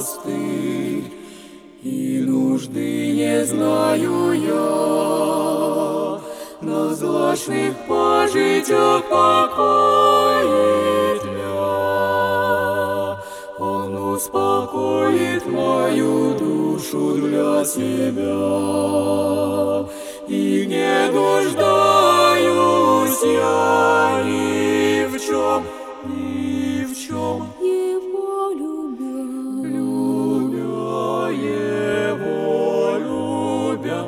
монастырь, и нужды не знаю я. На злачных пажитях покоит мя. Он успокоит мою душу для себя, и не нуждаюсь я ни в чем, ни в чем. Его любя, Его любя,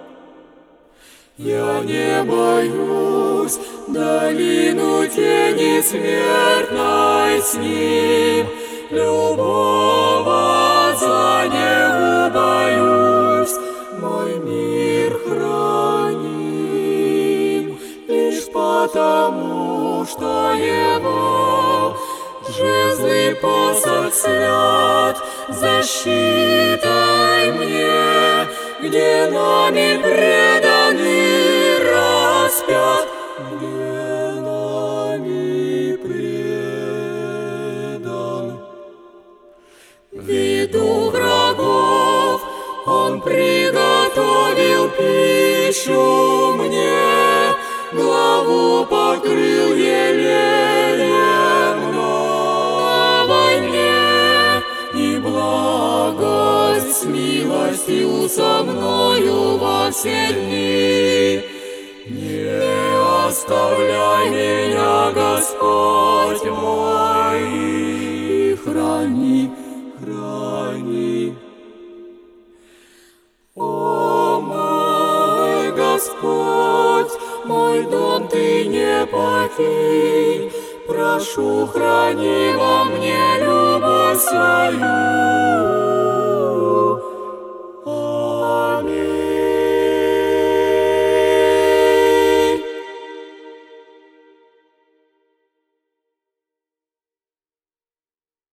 я не боюсь долину тени смертной с ним. Любого за не убоюсь, мой мир храним лишь потому, что его жезл и посох свят защитой мне, где нами преданный распят, где нами предан. В виду врагов он приготовил пищу мне, главу покрыл елеем на войне, и благость с милостью со мною во все дни. Не оставляй меня, Господь мой, и храни, храни. О мой Господь, мой дом Ты не покинь, прошу, храни во мне любовь свою.